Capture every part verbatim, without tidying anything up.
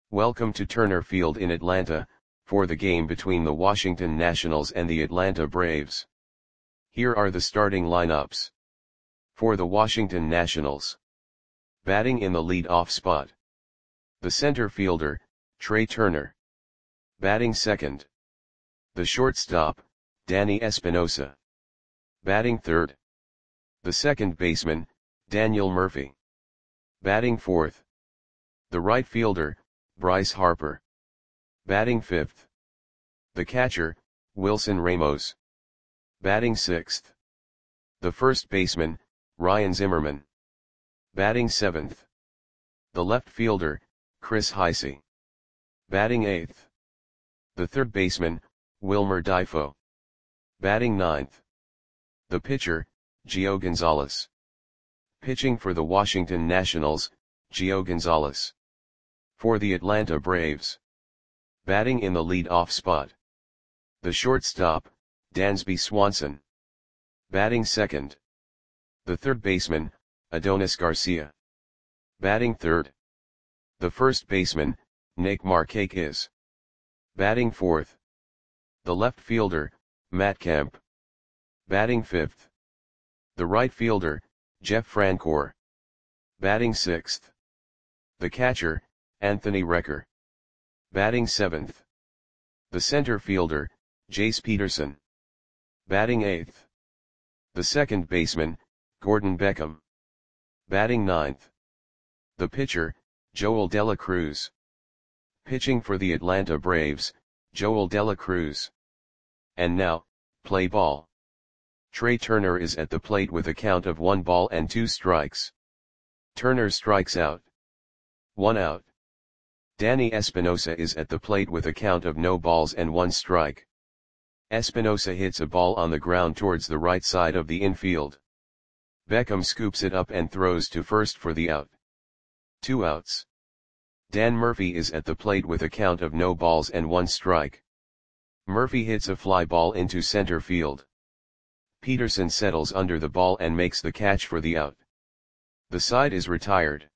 Welcome to Turner Field in Atlanta, for the game between the Washington Nationals and the Atlanta Braves. Here are the starting lineups. For the Washington Nationals. Batting in the lead-off spot. The center fielder, Trea Turner. Batting second. The shortstop, Danny Espinosa. Batting third. The second baseman, Daniel Murphy. Batting fourth. The right fielder, Bryce Harper. Batting fifth. The catcher, Wilson Ramos. Batting sixth. The first baseman, Ryan Zimmerman. Batting seventh. The left fielder, Chris Heisey. Batting eighth. The third baseman, Wilmer Difo. Batting ninth. The pitcher, Gio Gonzalez. Pitching for the Washington Nationals, Gio Gonzalez. For the Atlanta Braves. Batting in the lead-off spot. The shortstop, Dansby Swanson. Batting second. The third baseman, Adonis Garcia. Batting third. The first baseman, Nick Markakis. Batting fourth. The left fielder, Matt Kemp. Batting fifth. The right fielder, Jeff Francoeur. Batting sixth. The catcher, Anthony Recker. Batting seventh. The center fielder, Jace Peterson. Batting eighth. The second baseman, Gordon Beckham. Batting ninth. The pitcher, Joel Dela Cruz. Pitching for the Atlanta Braves, Joel Dela Cruz. And now, play ball. Trea Turner is at the plate with a count of one ball and two strikes. Turner strikes out. One out. Danny Espinosa is at the plate with a count of no balls and one strike. Espinosa hits a ball on the ground towards the right side of the infield. Beckham scoops it up and throws to first for the out. Two outs. Dan Murphy is at the plate with a count of no balls and one strike. Murphy hits a fly ball into center field. Peterson settles under the ball and makes the catch for the out. The side is retired.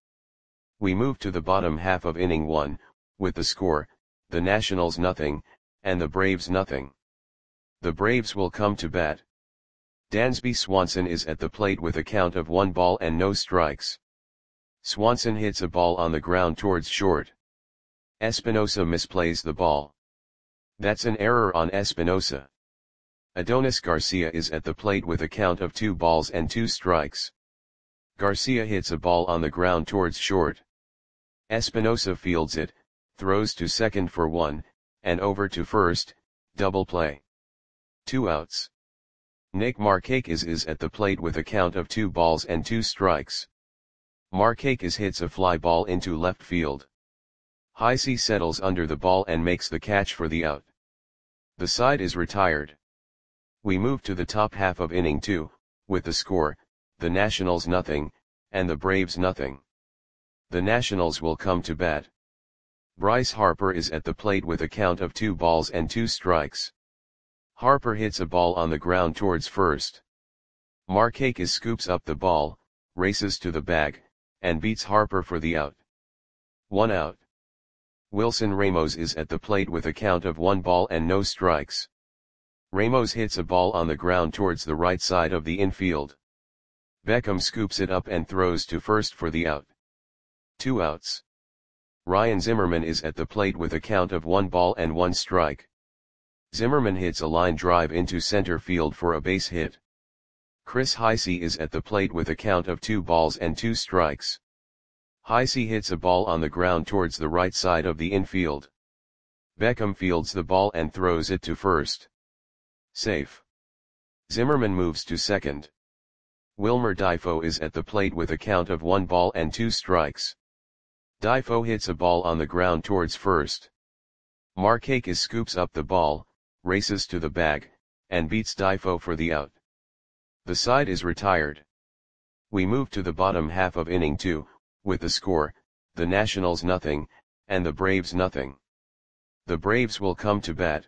We move to the bottom half of inning one, with the score, the Nationals nothing, and the Braves nothing. The Braves will come to bat. Dansby Swanson is at the plate with a count of one ball and no strikes. Swanson hits a ball on the ground towards short. Espinosa misplays the ball. That's an error on Espinosa. Adonis Garcia is at the plate with a count of two balls and two strikes. Garcia hits a ball on the ground towards short. Espinosa fields it, throws to second for one, and over to first, double play. Two outs. Nick Markakis is at the plate with a count of two balls and two strikes. Markakis hits a fly ball into left field. Heisey settles under the ball and makes the catch for the out. The side is retired. We move to the top half of inning two, with the score, the Nationals nothing, and the Braves nothing. The Nationals will come to bat. Bryce Harper is at the plate with a count of two balls and two strikes. Harper hits a ball on the ground towards first. Markakis scoops up the ball, races to the bag, and beats Harper for the out. One out. Wilson Ramos is at the plate with a count of one ball and no strikes. Ramos hits a ball on the ground towards the right side of the infield. Beckham scoops it up and throws to first for the out. Two outs. Ryan Zimmerman is at the plate with a count of one ball and one strike. Zimmerman hits a line drive into center field for a base hit. Chris Heisey is at the plate with a count of two balls and two strikes. Heisey hits a ball on the ground towards the right side of the infield. Beckham fields the ball and throws it to first. Safe. Zimmerman moves to second. Wilmer Difo is at the plate with a count of one ball and two strikes. Difo hits a ball on the ground towards first. Markakis scoops up the ball, races to the bag, and beats Difo for the out. The side is retired. We move to the bottom half of inning two, with the score, the Nationals nothing, and the Braves nothing. The Braves will come to bat.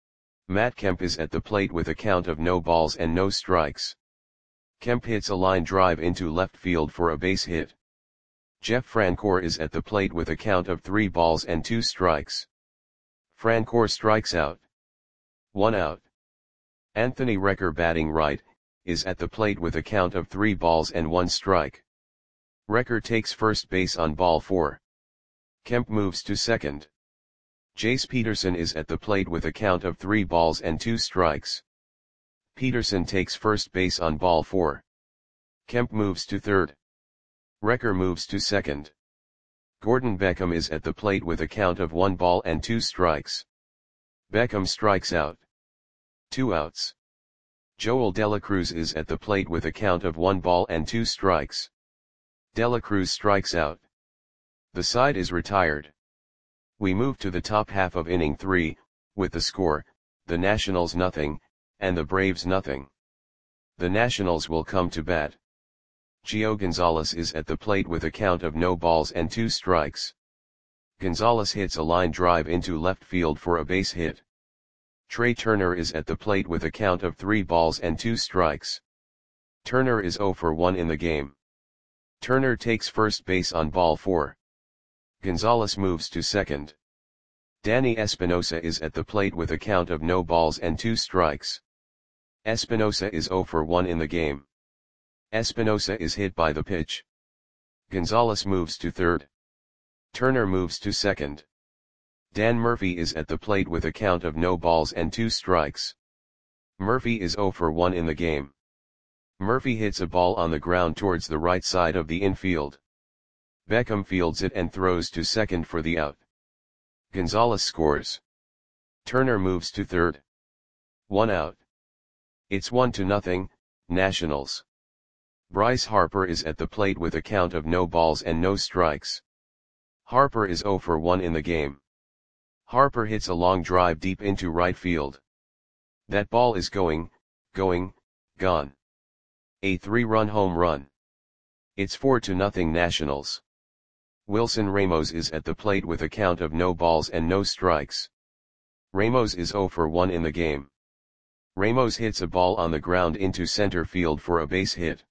Matt Kemp is at the plate with a count of no balls and no strikes. Kemp hits a line drive into left field for a base hit. Jeff Francoeur is at the plate with a count of three balls and two strikes. Francoeur strikes out. One out. Anthony Recker, batting right, is at the plate with a count of three balls and one strike. Recker takes first base on ball four. Kemp moves to second. Jace Peterson is at the plate with a count of three balls and two strikes. Peterson takes first base on ball four. Kemp moves to third. Recker moves to second. Gordon Beckham is at the plate with a count of one ball and two strikes. Beckham strikes out. Two outs. Joel Dela Cruz is at the plate with a count of one ball and two strikes. Dela Cruz strikes out. The side is retired. We move to the top half of inning three, with the score, the Nationals nothing, and the Braves nothing. The Nationals will come to bat. Gio Gonzalez is at the plate with a count of no balls and two strikes. Gonzalez hits a line drive into left field for a base hit. Trey Turner is at the plate with a count of three balls and two strikes. Turner is oh for one in the game. Turner takes first base on ball four. Gonzalez moves to second. Danny Espinosa is at the plate with a count of no balls and two strikes. Espinosa is oh for one in the game. Espinosa is hit by the pitch. Gonzalez moves to third. Turner moves to second. Dan Murphy is at the plate with a count of no balls and two strikes. Murphy is oh for one in the game. Murphy hits a ball on the ground towards the right side of the infield. Beckham fields it and throws to second for the out. Gonzalez scores. Turner moves to third. One out. It's one to nothing, Nationals. Bryce Harper is at the plate with a count of no balls and no strikes. Harper is oh for one in the game. Harper hits a long drive deep into right field. That ball is going, going, gone. A three-run home run. It's four to nothing Nationals. Wilson Ramos is at the plate with a count of no balls and no strikes. Ramos is oh for one in the game. Ramos hits a ball on the ground into center field for a base hit.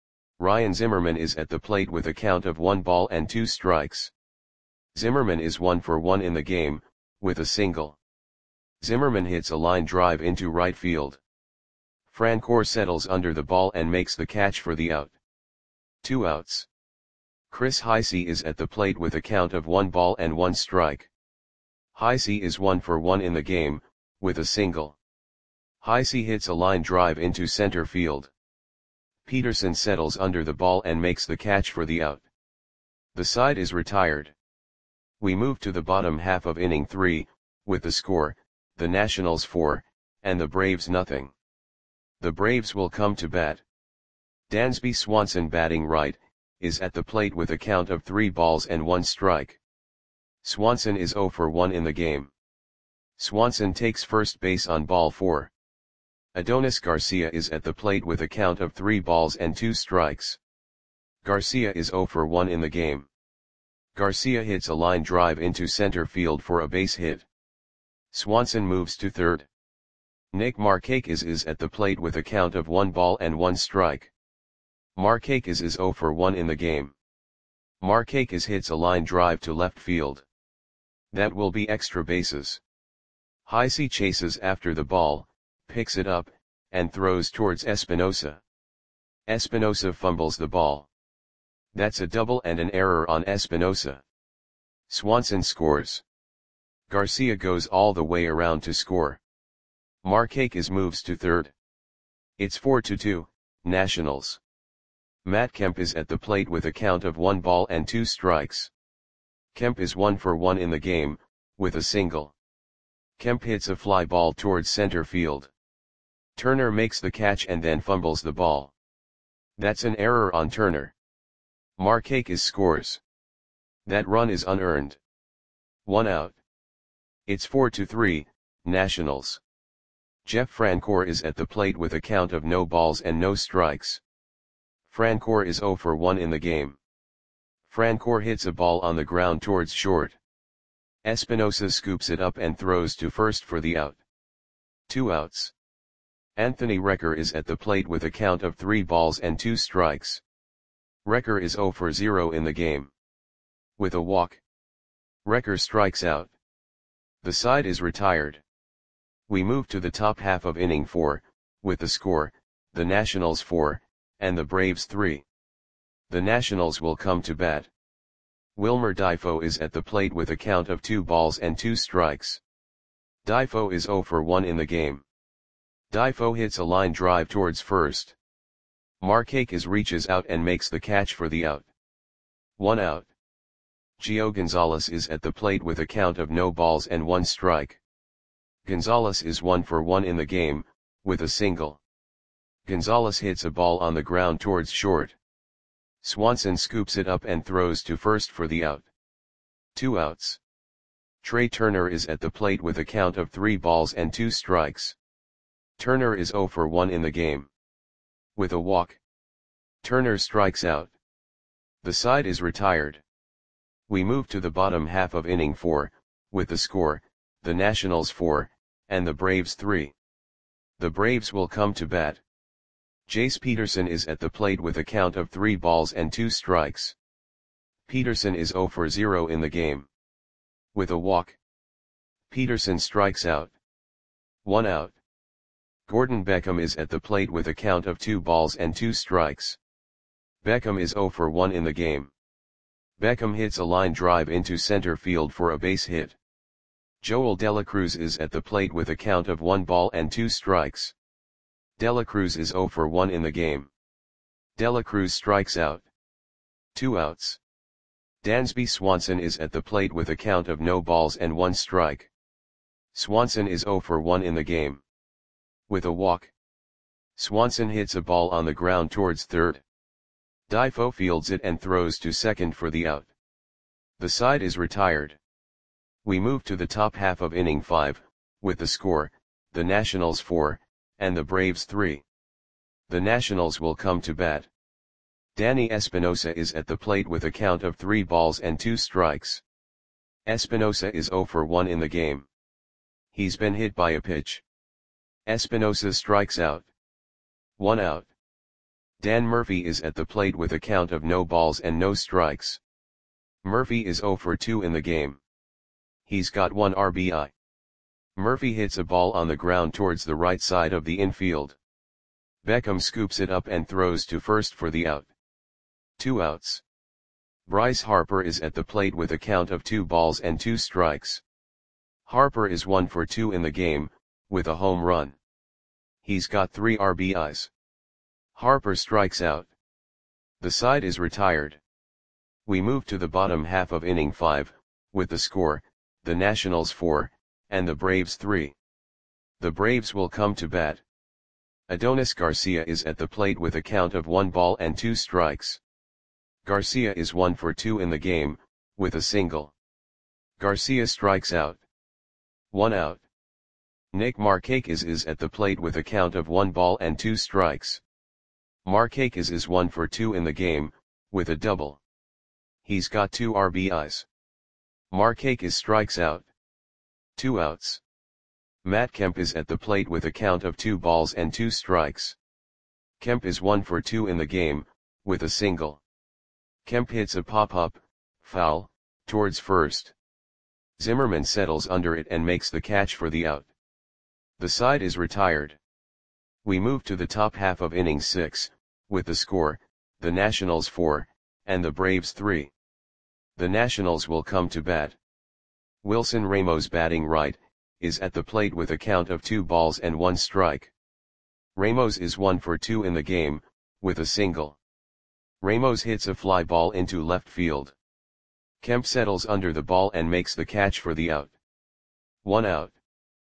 Ryan Zimmerman is at the plate with a count of one ball and two strikes. Zimmerman is one for one in the game, with a single. Zimmerman hits a line drive into right field. Francoeur settles under the ball and makes the catch for the out. Two outs. Chris Heisey is at the plate with a count of one ball and one strike. Heisey is one for one in the game, with a single. Heisey hits a line drive into center field. Peterson settles under the ball and makes the catch for the out. The side is retired. We move to the bottom half of inning three, with the score, the Nationals four, and the Braves nothing. The Braves will come to bat. Dansby Swanson, batting right, is at the plate with a count of three balls and one strike. Swanson is oh for one in the game. Swanson takes first base on ball four. Adonis Garcia is at the plate with a count of three balls and two strikes. Garcia is oh for one in the game. Garcia hits a line drive into center field for a base hit. Swanson moves to third. Nick Markakis is at the plate with a count of one ball and one strike. Markakis is oh for one in the game. Markakis hits a line drive to left field. That will be extra bases. Heisey chases after the ball, picks it up, and throws towards Espinosa. Espinosa fumbles the ball. That's a double and an error on Espinosa. Swanson scores. Garcia goes all the way around to score. Markakis moves to third. It's four to two, Nationals. Matt Kemp is at the plate with a count of one ball and two strikes. Kemp is one for one in the game, with a single. Kemp hits a fly ball towards center field. Turner makes the catch and then fumbles the ball. That's an error on Turner. Markakis scores. That run is unearned. One out. It's four to three, Nationals. Jeff Francoeur is at the plate with a count of no balls and no strikes. Francoeur is oh for one in the game. Francoeur hits a ball on the ground towards short. Espinosa scoops it up and throws to first for the out. Two outs. Anthony Recker is at the plate with a count of three balls and two strikes. Recker is oh for zero in the game. With a walk, Wrecker strikes out. The side is retired. We move to the top half of inning four, with the score, the Nationals four, and the Braves three. The Nationals will come to bat. Wilmer Difo is at the plate with a count of two balls and two strikes. Difo is zero for one in the game. Difo hits a line drive towards first. Markakis reaches out and makes the catch for the out. One out. Gio Gonzalez is at the plate with a count of no balls and one strike. Gonzalez is one for one in the game, with a single. Gonzalez hits a ball on the ground towards short. Swanson scoops it up and throws to first for the out. Two outs. Trey Turner is at the plate with a count of three balls and two strikes. Turner is zero for one in the game. With a walk, Turner strikes out. The side is retired. We move to the bottom half of inning four, with the score, the Nationals four, and the Braves three. The Braves will come to bat. Jace Peterson is at the plate with a count of three balls and two strikes. Peterson is zero for zero in the game. With a walk, Peterson strikes out. One out. Gordon Beckham is at the plate with a count of two balls and two strikes. Beckham is zero for one in the game. Beckham hits a line drive into center field for a base hit. Joel Dela Cruz is at the plate with a count of one ball and two strikes. Dela Cruz is zero for one in the game. Dela Cruz strikes out. Two outs. Dansby Swanson is at the plate with a count of no balls and one strike. Swanson is zero for one in the game. With a walk, Swanson hits a ball on the ground towards third. Difo fields it and throws to second for the out. The side is retired. We move to the top half of inning five, with the score, the Nationals four, and the Braves three. The Nationals will come to bat. Danny Espinosa is at the plate with a count of three balls and two strikes. Espinosa is zero for one in the game. He's been hit by a pitch. Espinosa strikes out. One out. Dan Murphy is at the plate with a count of no balls and no strikes. Murphy is zero for two in the game. He's got one R B I. Murphy hits a ball on the ground towards the right side of the infield. Beckham scoops it up and throws to first for the out. Two outs. Bryce Harper is at the plate with a count of two balls and two strikes. Harper is one for two in the game, with a home run. He's got three R B Is. Harper strikes out. The side is retired. We move to the bottom half of inning five, with the score, the Nationals four, and the Braves three. The Braves will come to bat. Adonis Garcia is at the plate with a count of one ball and two strikes. Garcia is one for two in the game, with a single. Garcia strikes out. One out. Nick Markakis is at the plate with a count of one ball and two strikes. Markakis is one for two in the game, with a double. He's got two R B Is. Markakis strikes out. Two outs. Matt Kemp is at the plate with a count of two balls and two strikes. Kemp is one for two in the game, with a single. Kemp hits a pop-up, foul, towards first. Zimmerman settles under it and makes the catch for the out. The side is retired. We move to the top half of inning six, with the score, the Nationals four, and the Braves three. The Nationals will come to bat. Wilson Ramos batting right, is at the plate with a count of two balls and one strike. Ramos is one for two in the game, with a single. Ramos hits a fly ball into left field. Kemp settles under the ball and makes the catch for the out. One out.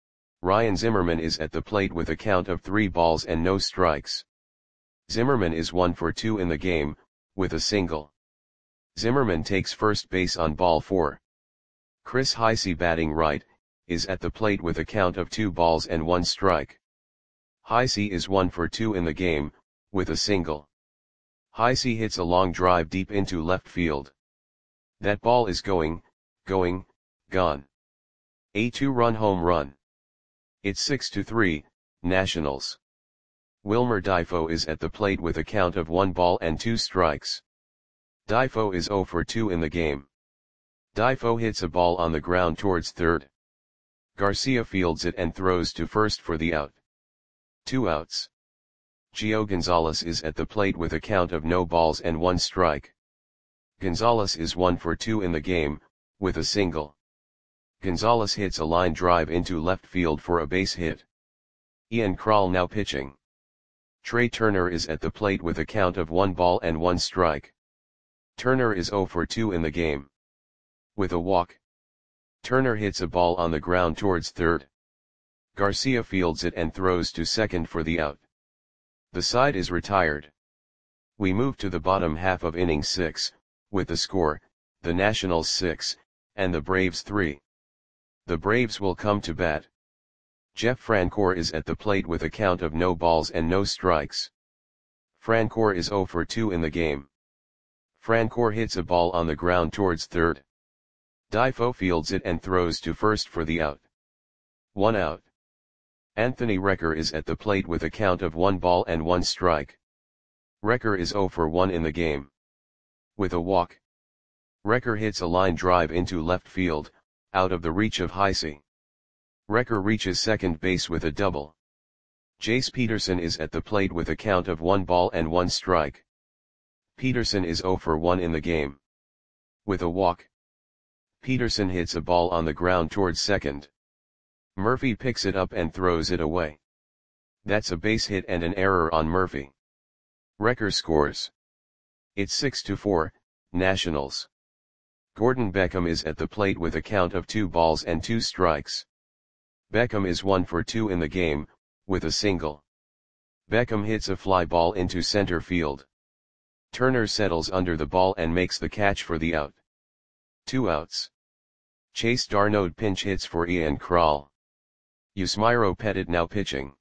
Ryan Zimmerman is at the plate with a count of three balls and no strikes. Zimmerman is one for two in the game, with a single. Zimmerman takes first base on ball four. Chris Heisey batting right, is at the plate with a count of two balls and one strike. Heisey is one for two in the game, with a single. Heisey hits a long drive deep into left field. That ball is going, going, gone. A two-run home run. It's six to three, Nationals. Wilmer Difo is at the plate with a count of one ball and two strikes. Difo is zero for two in the game. Difo hits a ball on the ground towards third. Garcia fields it and throws to first for the out. Two outs. Gio Gonzalez is at the plate with a count of no balls and one strike. Gonzalez is one for two in the game, with a single. Gonzalez hits a line drive into left field for a base hit. Ian Krall now pitching. Trey Turner is at the plate with a count of one ball and one strike. Turner is zero for two in the game. With a walk. Turner hits a ball on the ground towards third. Garcia fields it and throws to second for the out. The side is retired. We move to the bottom half of inning six, with the score, the Nationals six, and the Braves three. The Braves will come to bat. Jeff Francoeur is at the plate with a count of no balls and no strikes. Francoeur is zero for two in the game. Francoeur hits a ball on the ground towards third. Difo fields it and throws to first for the out. One out. Anthony Recker is at the plate with a count of one ball and one strike. Recker is zero for one in the game. With a walk. Recker hits a line drive into left field, out of the reach of Heisey. Recker reaches second base with a double. Jace Peterson is at the plate with a count of one ball and one strike. Peterson is zero for one in the game. With a walk. Peterson hits a ball on the ground towards second. Murphy picks it up and throws it away. That's a base hit and an error on Murphy. Recker scores. It's six to four, Nationals. Gordon Beckham is at the plate with a count of two balls and two strikes. Beckham is one for two in the game, with a single. Beckham hits a fly ball into center field. Turner settles under the ball and makes the catch for the out. Two outs. Chase Darnode pinch hits for Ian Krall. Yusmeiro Petit now pitching.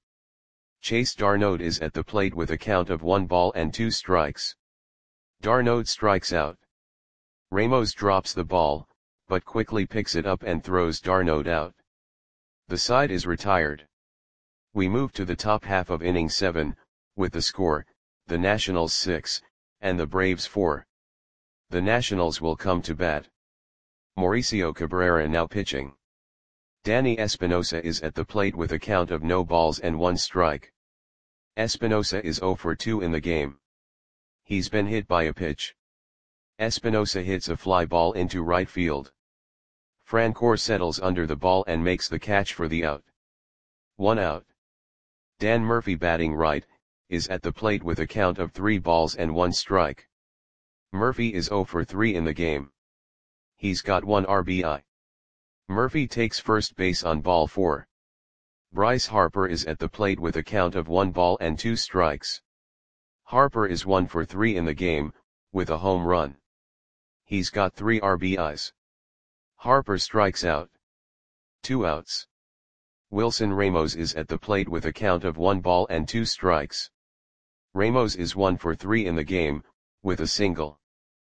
Chase Darnode is at the plate with a count of one ball and two strikes. Darnode strikes out. Ramos drops the ball, but quickly picks it up and throws Darnode out. The side is retired. We move to the top half of inning seven, with the score, the Nationals six, and the Braves four. The Nationals will come to bat. Mauricio Cabrera now pitching. Danny Espinosa is at the plate with a count of no balls and one strike. Espinosa is zero for two in the game. He's been hit by a pitch. Espinosa hits a fly ball into right field. Francoeur settles under the ball and makes the catch for the out. One out. Dan Murphy batting right, is at the plate with a count of three balls and one strike. Murphy is zero for three in the game. He's got one R B I. Murphy takes first base on ball four. Bryce Harper is at the plate with a count of one ball and two strikes. Harper is one for three in the game, with a home run. He's got three R B Is. Harper strikes out. Two outs. Wilson Ramos is at the plate with a count of one ball and two strikes. Ramos is one for three in the game, with a single.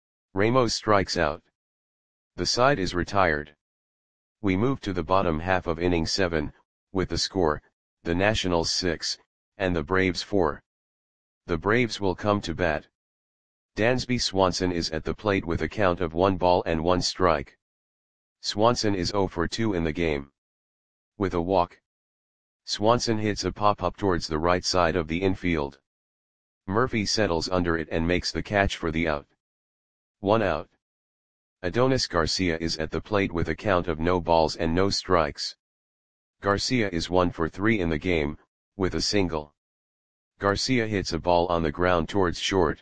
Ramos strikes out. The side is retired. We move to the bottom half of inning seven, with the score, the Nationals six, and the Braves four. The Braves will come to bat. Dansby Swanson is at the plate with a count of one ball and one strike. Swanson is zero for two in the game. With a walk. Swanson hits a pop-up towards the right side of the infield. Murphy settles under it and makes the catch for the out. One out. Adonis Garcia is at the plate with a count of no balls and no strikes. Garcia is one for three in the game, with a single. Garcia hits a ball on the ground towards short.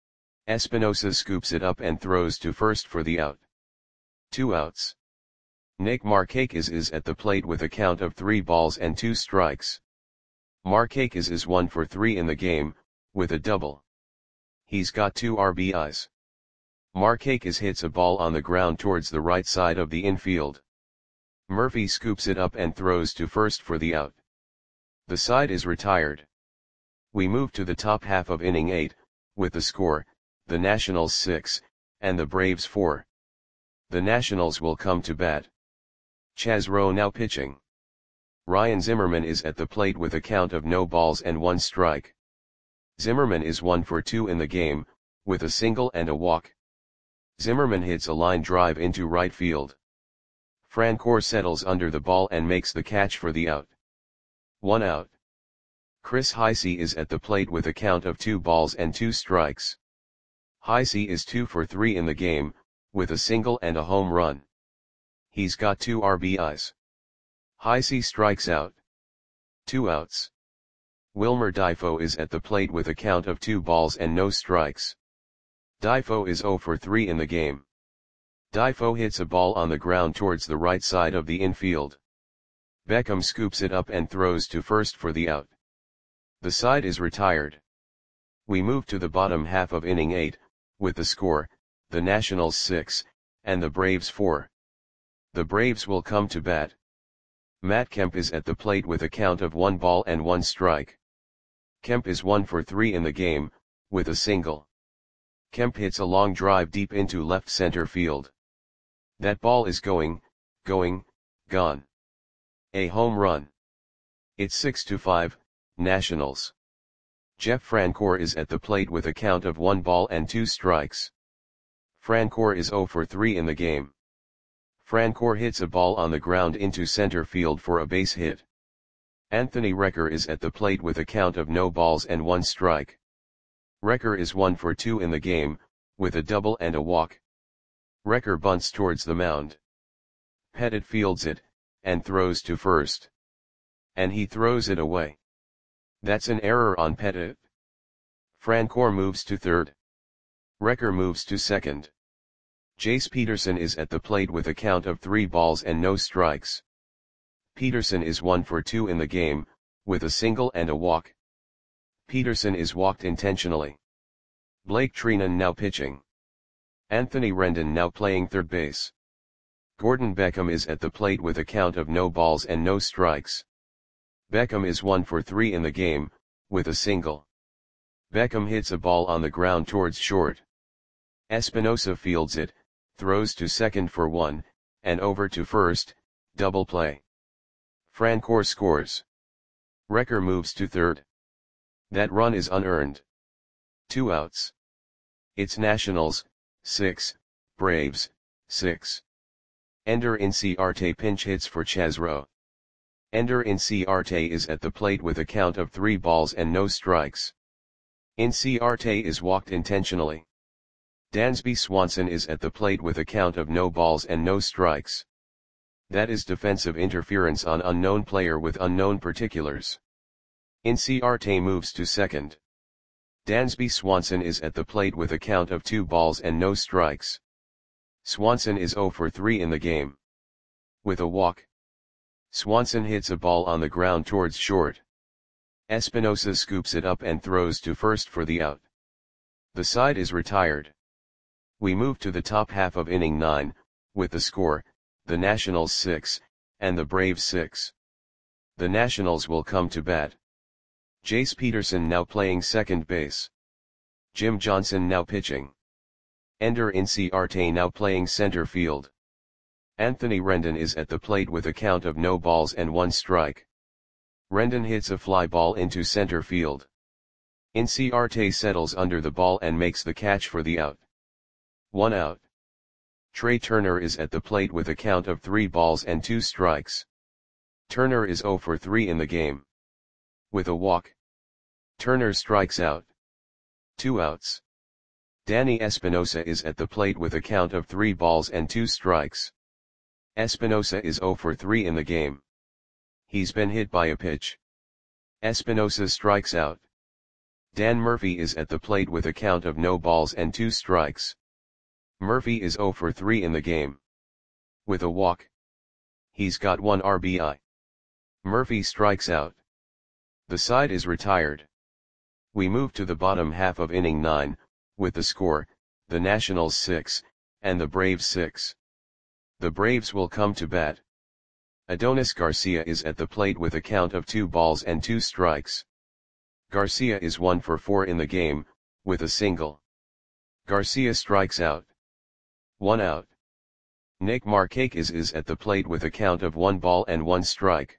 Espinosa scoops it up and throws to first for the out. Two outs. Nick Markakis is at the plate with a count of three balls and two strikes. Markakis is one for three in the game, with a double. He's got two R B Is. Markakis hits a ball on the ground towards the right side of the infield. Murphy scoops it up and throws to first for the out. The side is retired. We move to the top half of inning eight, with the score, the Nationals six, and the Braves four. The Nationals will come to bat. Chaz Rowe now pitching. Ryan Zimmerman is at the plate with a count of no balls and one strike. Zimmerman is one for two in the game, with a single and a walk. Zimmerman hits a line drive into right field. Francoeur settles under the ball and makes the catch for the out. One out. Chris Heisey is at the plate with a count of two balls and two strikes. Heisey is two for three in the game, with a single and a home run. He's got two R B Is. Heisey strikes out. Two outs. Wilmer Difo is at the plate with a count of two balls and no strikes. Difo is zero for three in the game. Difo hits a ball on the ground towards the right side of the infield. Beckham scoops it up and throws to first for the out. The side is retired. We move to the bottom half of inning eight, with the score, the Nationals six, and the Braves four. The Braves will come to bat. Matt Kemp is at the plate with a count of one ball and one strike. Kemp is one for three in the game, with a single. Kemp hits a long drive deep into left center field. That ball is going, going, gone. A home run. It's six to five, Nationals. Jeff Francoeur is at the plate with a count of one ball and two strikes. Francoeur is zero for three in the game. Francoeur hits a ball on the ground into center field for a base hit. Anthony Recker is at the plate with a count of no balls and one strike. Recker is one for two in the game, with a double and a walk. Recker bunts towards the mound. Pettit fields it, and throws to first. And he throws it away. That's an error on Pettit. Francoeur moves to third. Recker moves to second. Jace Peterson is at the plate with a count of three balls and no strikes. Peterson is one for two in the game, with a single and a walk. Peterson is walked intentionally. Blake Trinan now pitching. Anthony Rendon now playing third base. Gordon Beckham is at the plate with a count of no balls and no strikes. Beckham is one for three in the game, with a single. Beckham hits a ball on the ground towards short. Espinosa fields it, throws to second for one, and over to first, double play. Francoeur scores. Recker moves to third. That run is unearned. Two outs. It's Nationals, six, Braves, six. Ender Inciarte pinch hits for Chazro. Ender Inciarte is at the plate with a count of three balls and no strikes. Inciarte is walked intentionally. Dansby Swanson is at the plate with a count of no balls and no strikes. That is defensive interference on unknown player with unknown particulars. Inciarte moves to second. Dansby Swanson is at the plate with a count of two balls and no strikes. Swanson is zero for three in the game. With a walk. Swanson hits a ball on the ground towards short. Espinosa scoops it up and throws to first for the out. The side is retired. We move to the top half of inning nine, with the score, the Nationals six, and the Braves six. The Nationals will come to bat. Jace Peterson now playing second base. Jim Johnson now pitching. Ender Inciarte now playing center field. Anthony Rendon is at the plate with a count of no balls and one strike. Rendon hits a fly ball into center field. Inciarte settles under the ball and makes the catch for the out. One out. Trey Turner is at the plate with a count of three balls and two strikes. Turner is zero for three in the game. With a walk. Turner strikes out. Two outs. Danny Espinosa is at the plate with a count of three balls and two strikes. Espinosa is zero for three in the game. He's been hit by a pitch. Espinosa strikes out. Dan Murphy is at the plate with a count of no balls and two strikes. Murphy is zero for three in the game. With a walk. He's got one R B I. Murphy strikes out. The side is retired. We move to the bottom half of inning nine, with the score, the Nationals six, and the Braves six. The Braves will come to bat. Adonis Garcia is at the plate with a count of two balls and two strikes. Garcia is one for four in the game, with a single. Garcia strikes out. One out. Nick Markakis is at the plate with a count of one ball and one strike.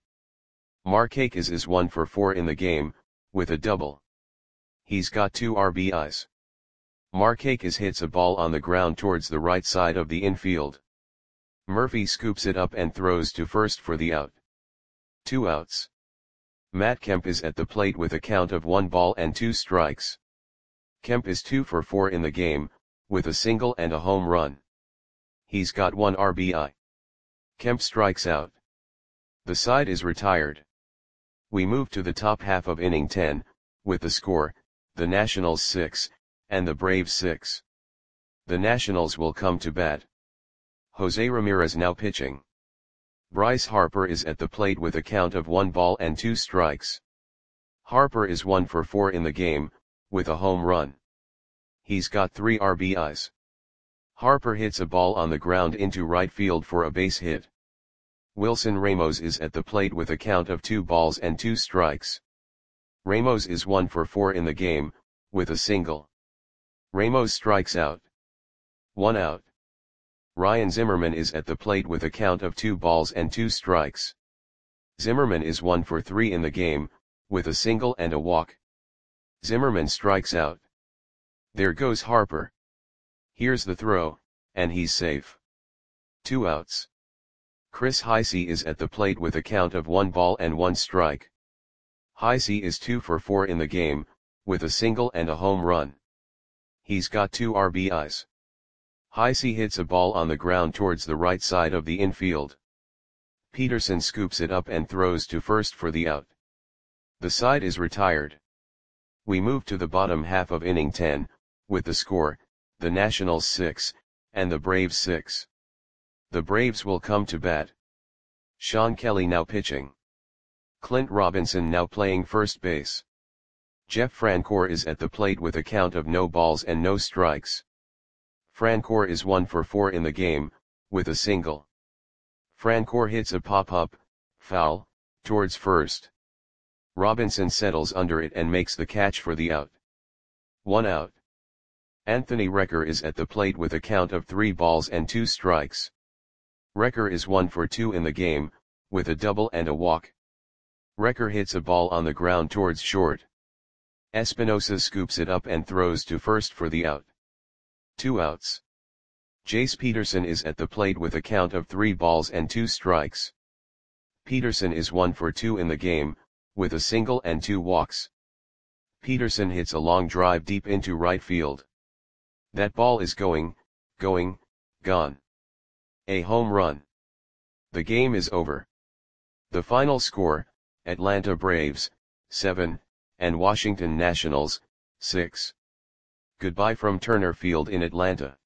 Markakis is one for four in the game, with a double. He's got two R B Is. Markakis hits a ball on the ground towards the right side of the infield. Murphy scoops it up and throws to first for the out. Two outs. Matt Kemp is at the plate with a count of one ball and two strikes. Kemp is two for four in the game, with a single and a home run. He's got one R B I. Kemp strikes out. The side is retired. We move to the top half of inning ten, with the score, the Nationals six, and the Braves six. The Nationals will come to bat. Jose Ramirez now pitching. Bryce Harper is at the plate with a count of one ball and two strikes. Harper is one for four in the game, with a home run. He's got three R B Is. Harper hits a ball on the ground into right field for a base hit. Wilson Ramos is at the plate with a count of two balls and two strikes. Ramos is one for four in the game, with a single. Ramos strikes out. One out. Ryan Zimmerman is at the plate with a count of two balls and two strikes. Zimmerman is one for three in the game, with a single and a walk. Zimmerman strikes out. There goes Harper. Here's the throw, and he's safe. Two outs. Chris Heisey is at the plate with a count of one ball and one strike. Heisey is two for four in the game, with a single and a home run. He's got two R B Is. Heisey hits a ball on the ground towards the right side of the infield. Peterson scoops it up and throws to first for the out. The side is retired. We move to the bottom half of inning ten, with the score, the Nationals six, and the Braves six. The Braves will come to bat. Sean Kelly now pitching. Clint Robinson now playing first base. Jeff Francoeur is at the plate with a count of no balls and no strikes. Francoeur is one for four in the game, with a single. Francoeur hits a pop-up, foul, towards first. Robinson settles under it and makes the catch for the out. One out. Anthony Recker is at the plate with a count of three balls and two strikes. Recker is one for two in the game, with a double and a walk. Recker hits a ball on the ground towards short. Espinosa scoops it up and throws to first for the out. Two outs. Jace Peterson is at the plate with a count of three balls and two strikes. Peterson is one for two in the game, with a single and two walks. Peterson hits a long drive deep into right field. That ball is going, going, gone. A home run. The game is over. The final score, Atlanta Braves, seven, and Washington Nationals, six. Goodbye from Turner Field in Atlanta.